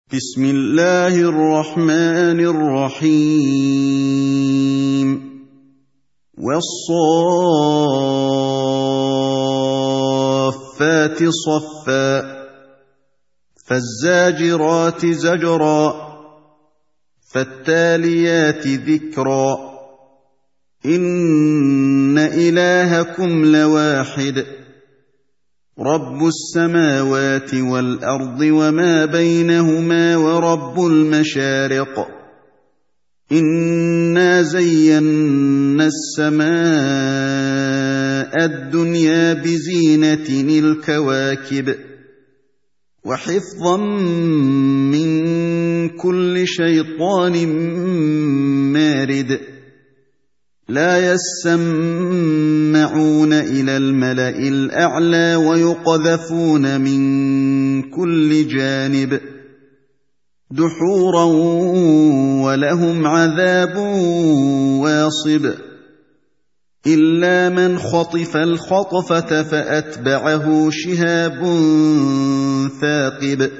بسم الله الرحمن الرحيم والصافات صفا فالزاجرات زجرا فالتاليات ذكرا إن إلهكم لواحد رب السماوات والأرض وما بينهما ورب المشارق إنا زينا السماء الدنيا بزينة الكواكب وحفظا من كل شيطان مارد لا يسمعون إلى الملأ الأعلى ويقذفون من كل جانب دحورا ولهم عذاب واصب إلا من خطف الخطفة فأتبعه شهاب ثاقب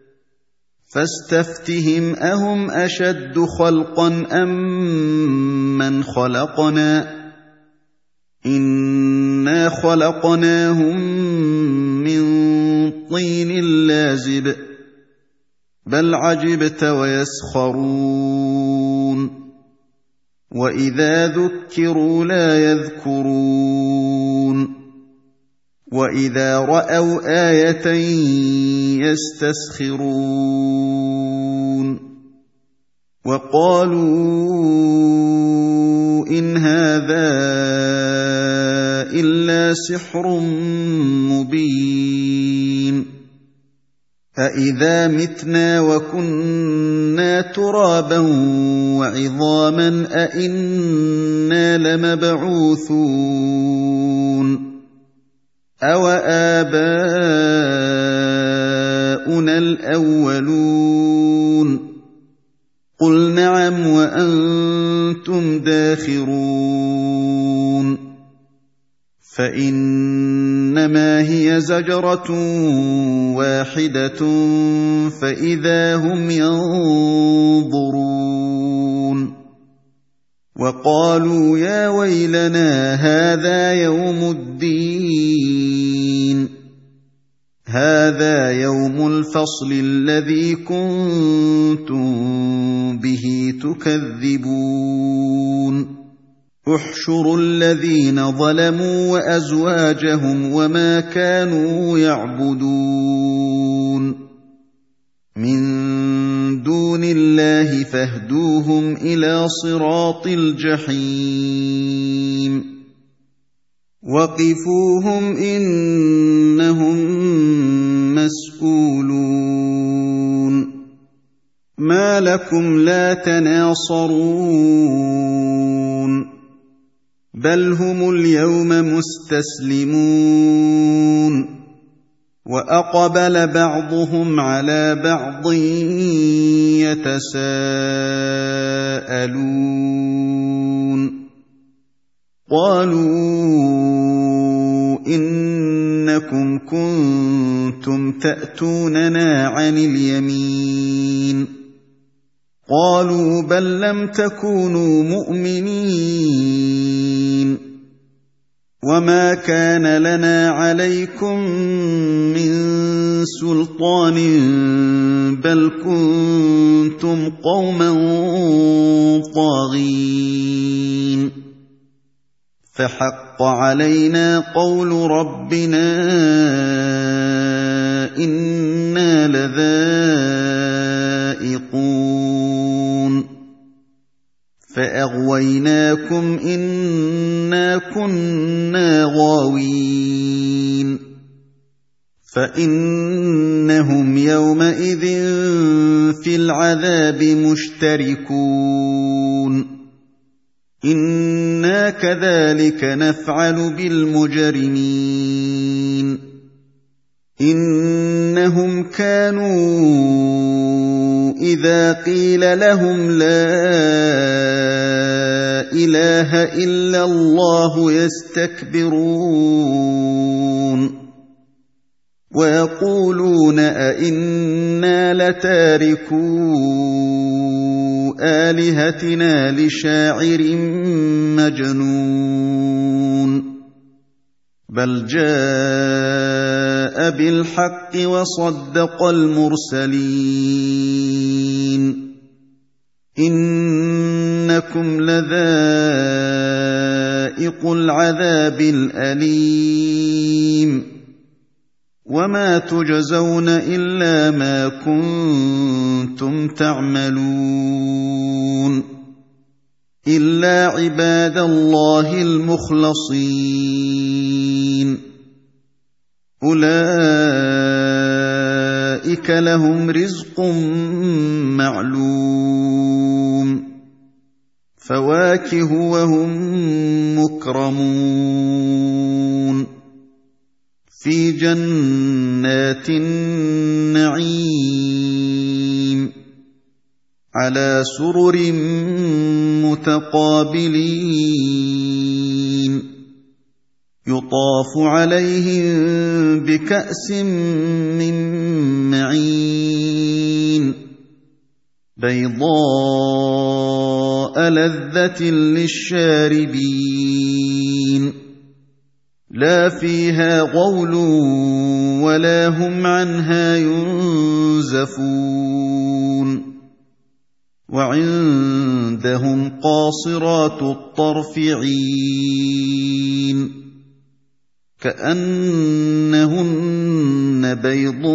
فاستفتهم أهم أشد خلقا أم من خلقنا إنا خلقناهم من طين لازب بل عجبت ويسخرون وإذا ذكروا لا يذكرون وإذا رأوا آية يستسخرون وقالوا إن هذا إلا سحر مبين أإذا متنا وكنا ترابا وعظاما أإنا لمبعوثون أَوَآبَاؤُنَا الْأَوَّلُونَ قُلْ نَعَمْ وَأَنْتُمْ دَاخِرُونَ فَإِنَّمَا هِيَ زَجْرَةٌ وَاحِدَةٌ فَإِذَا هُمْ يَنظُرُونَ وَقَالُوا يَا وَيْلَنَا هَٰذَا يَوْمُ الدِّينِ هَٰذَا يَوْمُ الْفَصْلِ الَّذِي كُنتُم بِهِ تُكَذِّبُونَ احْشُرُوا الَّذِينَ ظَلَمُوا وَأَزْوَاجَهُمْ وَمَا كَانُوا يَعْبُدُونَ مِن دُونِ اللَّهِ فاهْدُوهُمْ إِلَىٰ صِرَاطِ الْجَحِيمِ وَقِفُوهُمْ إِنَّهُم مسؤولون ما لكم لا تناصرون بل هم اليوم مستسلمون وأقبل بعضهم على بعض يتساءلون قالوا إنكم كنتم تأتوننا عن اليمين قالوا بل لم تكونوا مؤمنين وما كان لنا عليكم من سلطان بل كنتم قوما طاغين فحق علينا قول ربنا إنا لذائقون فأغويناكم إنا كنا غاوين فإنهم يومئذ في العذاب مشتركون إنا كذلك نفعل بالمجرمين إنهم كانوا إذا قيل لهم لا إله إلا الله يستكبرون ويقولون أئنا لتاركو آلهتنا لشاعر مجنون بل جاء بالحق وصدق المرسلين إنكم لذائق العذاب الأليم وما تجزون إلا ما كنتم تعملون إلا عباد الله المخلصين أولئك لهم رزق معلوم فواكه وهم مكرمون في جنات النعيم على سرر متقابلين يطاف عليهم بكأس من معين بيضاء لذة للشاربين لا فيها غول ولا هم عنها ينزفون وعندهم قاصرات الطرف عين كأنهن بيض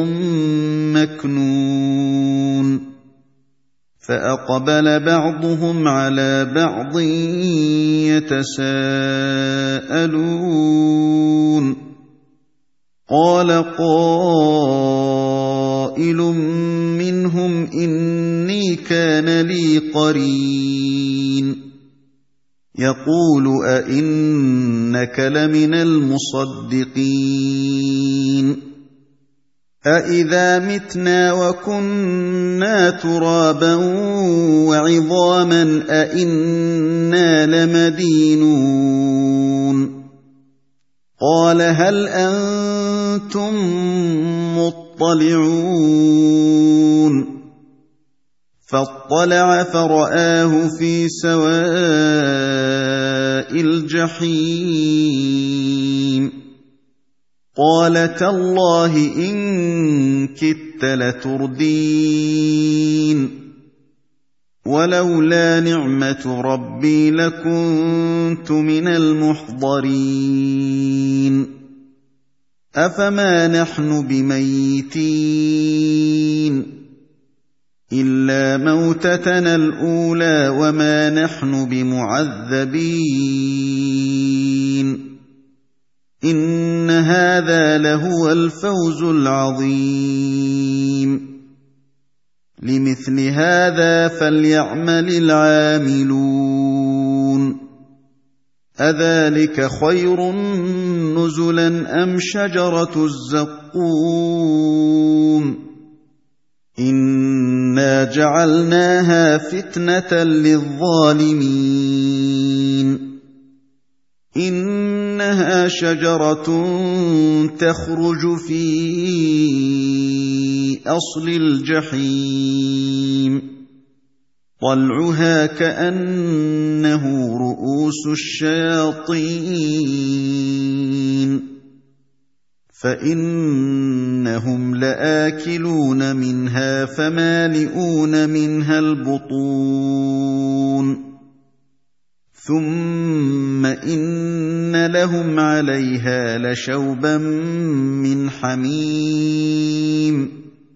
مكنون فأقبل بعضهم على بعض يتساءلون قال قائل منهم إني كان لي قرين يقول أئنك لمن المصدقين أإذا متنا وكنا ترابا وعظاما أئنا لمدينون قال هل أنتم مطلعون فاطلع فرآه في سواء الجحيم قال تالله إن كدت لتردين ولولا نعمة ربي لكنت من المحضرين أفما نحن بميتين إلا موتتنا الأولى وما نحن بمعذبين إن هذا لهو الفوز العظيم لمثل هذا فليعمل العاملون أذلك خير نزلا أم شجرة الزقوم إنا جعلناها فتنة للظالمين إنها شجرة تخرج في أصل الجحيم طلعها كأنه رؤوس الشياطين فإنهم لآكلون منها فمالئون منها البطون ثم إن لهم عليها لشوبا من حميم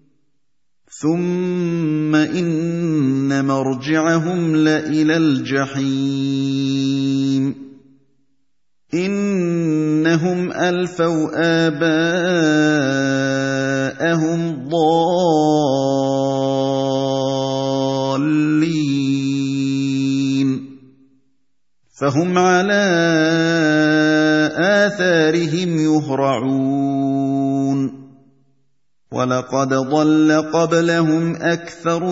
ثم إن مرجعهم لإلى الجحيم إنهم ألفوا آباءهم ضالين فهم على آثارهم يهرعون ولقد ضل قبلهم أكثر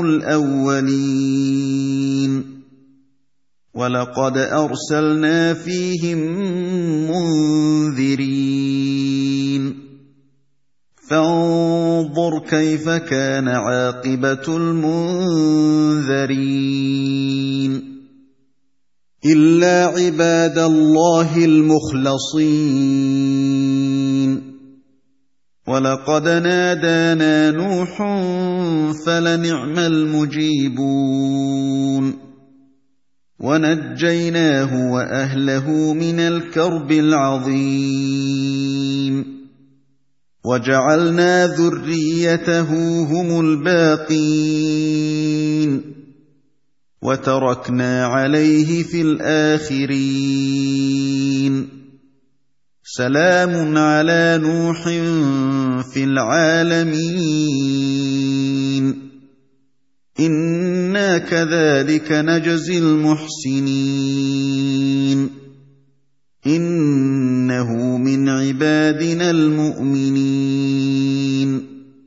الأولين ولقد أرسلنا فيهم منذرين فانظر كيف كان عاقبة المنذرين إلا عباد الله المخلصين ولقد نادانا نوح فلنعم المجيبون ونجيناه وأهله من الكرب العظيم وجعلنا ذريته هم الباقين وتركنا عليه في الآخرين سلام على نوح في العالمين إنا كذلك نجزي المحسنين إنه من عبادنا المؤمنين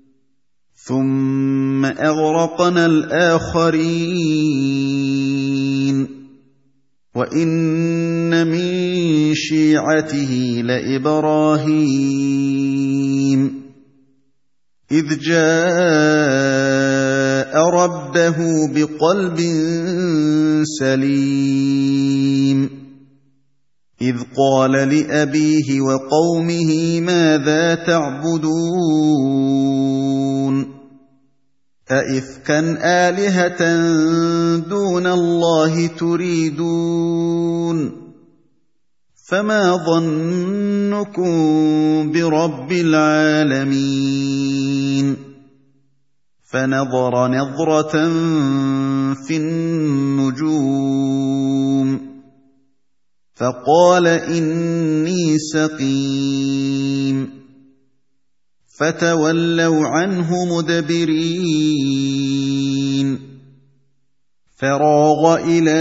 ثم أغرقنا الآخرين وإن من شيعته لإبراهيم إذ جاء ربه بقلب سليم إذ قال لأبيه وقومه ماذا تعبدون أئفكا آلهة دون الله تريدون فما ظنكم برب العالمين فنظر نظرة في النجوم فقال إني سقيم فتولوا عنه مدبرين فراغ إلى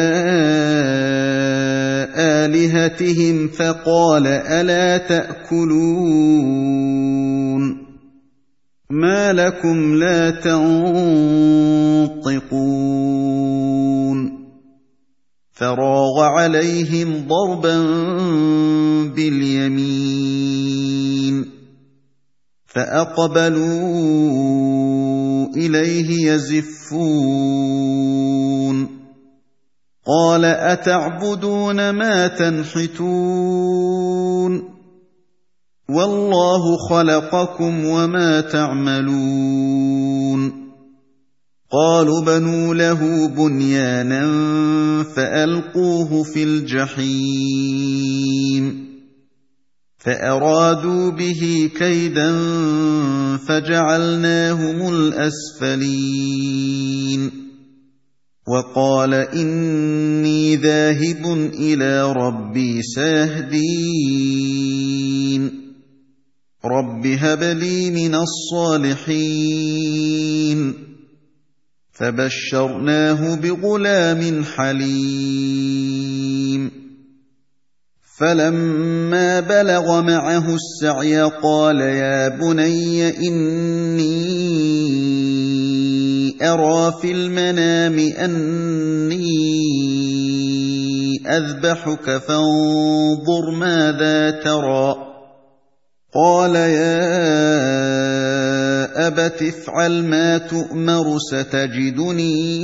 آلهتهم فقال ألا تأكلون ما لكم لا تنطقون فراغ عليهم ضربا باليمين فأقبلوا إليه يزفون قال أتعبدون ما تنحتون والله خلقكم وما تعملون قالوا بنوا له بنيانا فألقوه في الجحيم فأرادوا به كيدا فجعلناهم الأسفلين وقال إني ذاهب إلى ربي سيهدين رب هب لي من الصالحين فبشرناه بغلام حليم فلما بلغ معه السعي قال يا بني إني أرى في المنام أني أذبحك فانظر ماذا ترى قال يا أبت افعل ما تؤمر ستجدني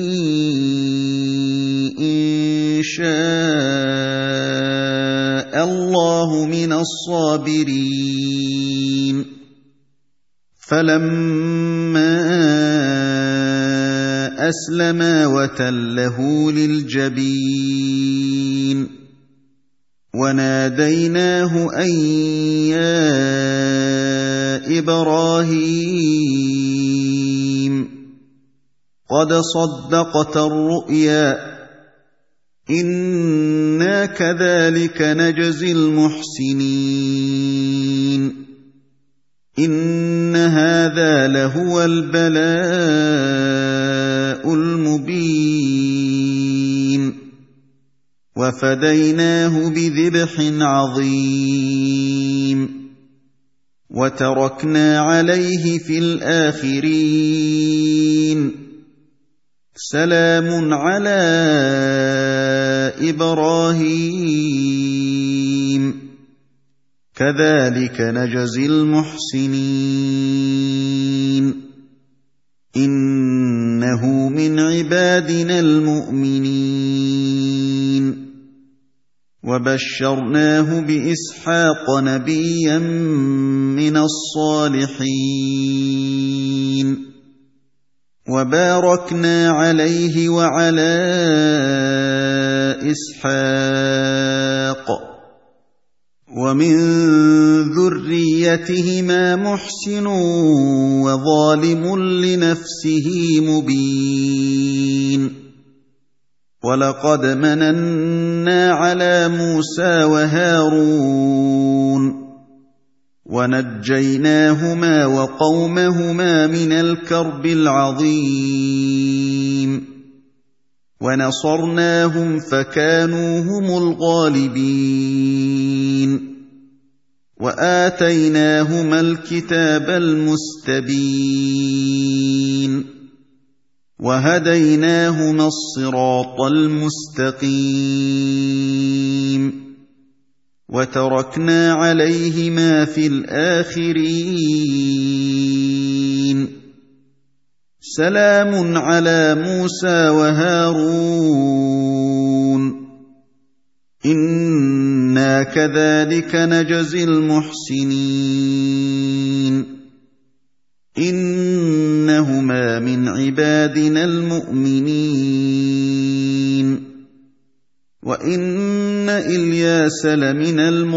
إن شاء الله من الصابرين فلما أسلما وتله للجبين وناديناه أن يا إبراهيم قد صدقت الرؤيا إنا كذلك نجزي المحسنين إن هذا لهو البلاء المبين وفديناه بذبح عظيم وتركنا عليه في الآخرين سلام على إبراهيم كذلك نجزي المحسنين إنه من عبادنا المؤمنين وبشرناه بإسحاق نبيا من الصالحين وباركنا عليه وعلى إسحاق ومن ذريتهما محسن وظالم لنفسه مبين ولقد مننا على موسى وهارون ونجيناهما وقومهما من الكرب العظيم ونصرناهم فكانوا هم الغالبين وآتيناهما الكتاب المستبين وهديناهما الصراط المستقيم وتركنا عليهما في الآخرين سلام على موسى وهارون إنا كذلك نجزي المحسنين إنهما من عبادنا المؤمنين وإن إلياس لمن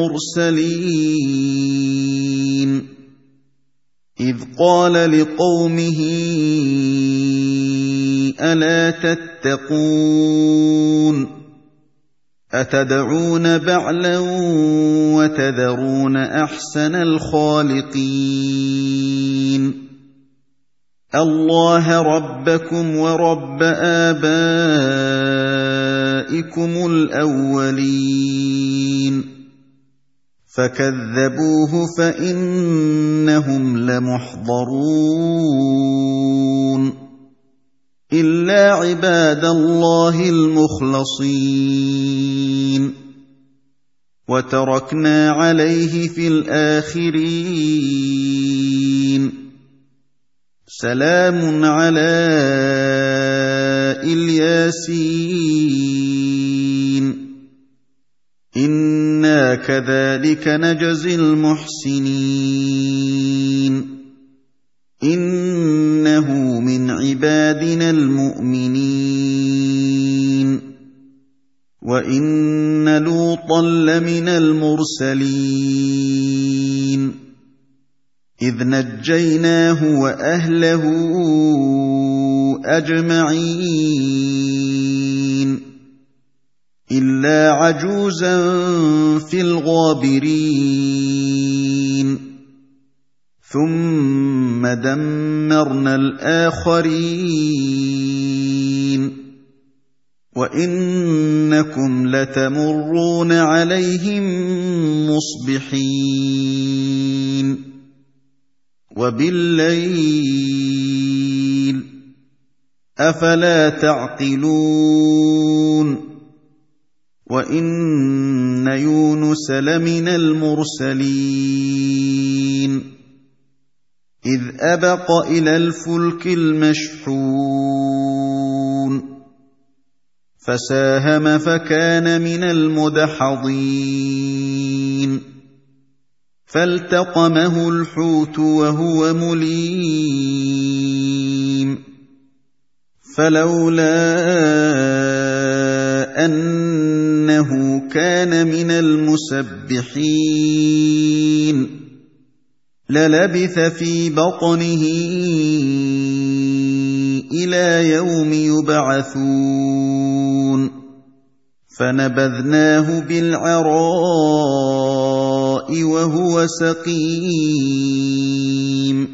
المرسلين إذ قال لقومه ألا تتقون أتدعون بعلا وتذرون أحسن الخالقين الله ربكم ورب آبائكم الأولين فكذبوه فإنهم لمحضرون إلا عباد الله المخلصين وتركنا عليه في الآخرين سلام على الياسين إنا كذلك نجزي المحسنين إنه من عبادنا المؤمنين وإن لوطا لمن المرسلين إذ نجيناه وأهله أجمعين إلا عجوزا في الغابرين ثم دمرنا الآخرين وإنكم لتمرون عليهم مصبحين وبالليل أفلا تعقلون وإن يونس لمن المرسلين إذ أبق إلى الفلك المشحون فساهم فكان من المدحضين فالتقمه الحوت وهو مليم فلولا أنه كان من المسبحين للبث في بطنه إلى يوم يبعثون فنبذناه بالعراء وهو سقيم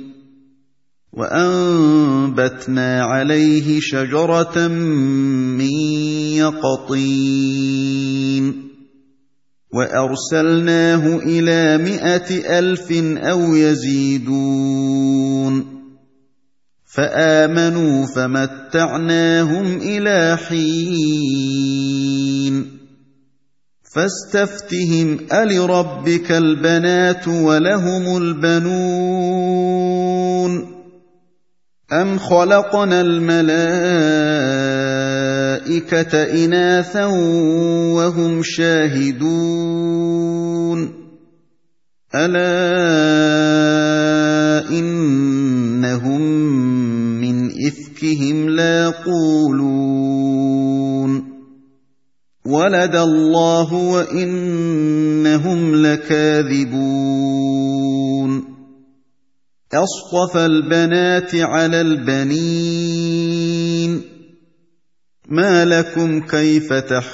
وأنبتنا عليه شجرة من يقطين وأرسلناه إلى 100,000 أو يزيدون فآمنوا فمتعناهم إلى حين فاستفتهم ألربك البنات ولهم البنون أَمْ خَلَقْنَا الْمَلَائِكَةَ إِنَاثًا وَهُمْ شَاهِدُونَ أَلَا إِنَّهُم مِّنْ إِفْكِهِمْ لَيَقُولُونَ وَلَدَ اللَّهُ وَإِنَّهُمْ لَكَاذِبُونَ أَصْطَفَى الْبَنَاتِ عَلَى الْبَنِينَ مَا لَكُمْ كَيْفَ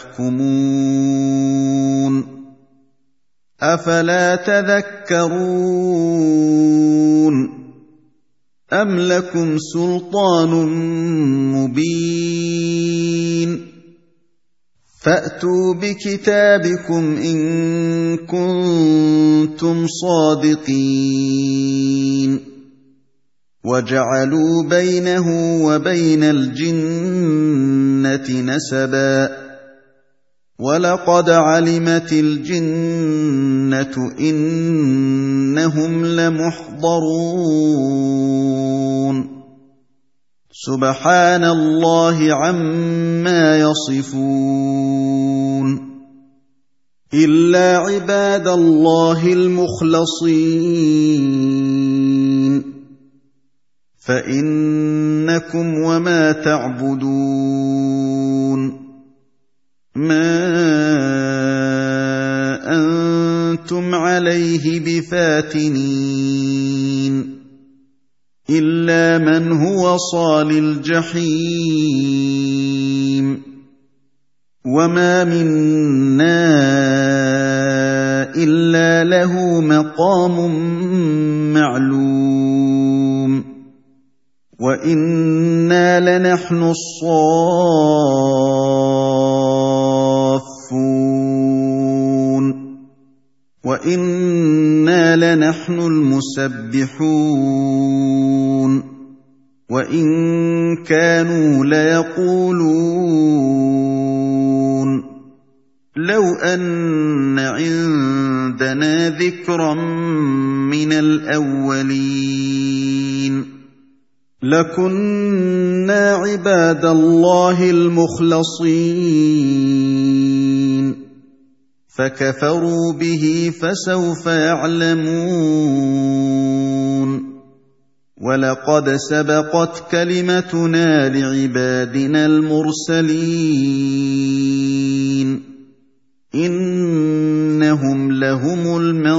تَحْكُمُونَ أَفَلَا تَذَكَّرُونَ أَمْ لَكُمْ سُلْطَانٌ مُّبِينٌ فَأْتُوا بِكِتَابِكُمْ إِن كُنتُمْ صَادِقِينَ وَجَعَلُوا بَيْنَهُ وَبَيْنَ الْجِنَّةِ نَسَبًا وَلَقَدْ عَلِمَتِ الْجِنَّةُ إِنَّهُمْ لَمُحْضَرُونَ سُبْحَانَ اللَّهِ عَمَّا يَصِفُونَ إِلَّا عِبَادَ اللَّهِ الْمُخْلَصِينَ فَإِنَّكُمْ وَمَا تَعْبُدُونَ مَا أَنتُمْ عَلَيْهِ بِفَاتِنِينَ إِلَّا مَنْ هُوَ صَالِ الْجَحِيمِ وَمَا مِنَّا إِلَّا لَهُ مَقَامٌ مَّعْلُومٌ وَإِنَّا لَنَحْنُ الصَّافُّونَ وَإِنَّا لَنَحْنُ الْمُسَبِّحُونَ وَإِن كَانُوا لَيَقُولُونَ لَوْ أَنَّ عِندَنَا ذِكْرًا مِّنَ الْأَوَّلِينَ لَكُنَّا عِبَادَ اللَّهِ الْمُخْلَصِينَ فَكَفَرُوا بِهِ فَسَوْفَ يَعْلَمُونَ وَلَقَدْ سَبَقَتْ كَلِمَتُنَا لِعِبَادِنَا الْمُرْسَلِينَ إِنَّهُمْ لَهُمُ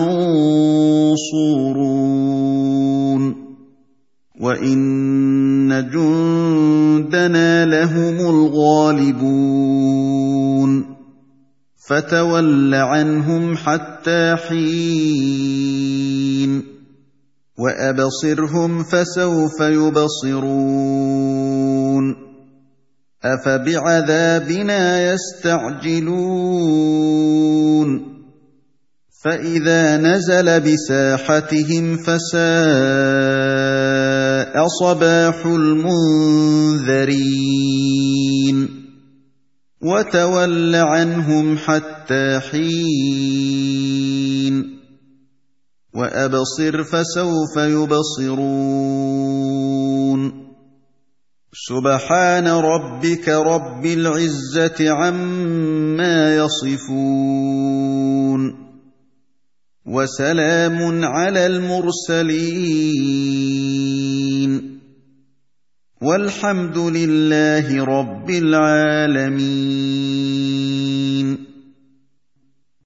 الْمَنصُورُونَ وَإِنَّ جُندَنَا لَهُمُ الْغَالِبُونَ فَتَوَلَّ عَنْهُمْ حَتَّىٰ حِينٍ وَأَبْصِرْهُمْ فَسَوْفَ يُبْصِرُونَ أَفَبِعَذَابِنَا يَسْتَعْجِلُونَ فَإِذَا نَزَلَ بِسَاحَتِهِمْ فَسَاءَ صَبَاحُ الْمُنذَرِينَ وَتَوَلَّ عَنْهُمْ حَتَّىٰ حِينٍ وَأَبْصِرْ فَسَوْفَ يُبْصِرُونَ سُبْحَانَ رَبِّكَ رَبِّ الْعِزَّةِ عَمَّا يَصِفُونَ وَسَلَامٌ عَلَى الْمُرْسَلِينَ وَالْحَمْدُ لِلَّهِ رَبِّ الْعَالَمِينَ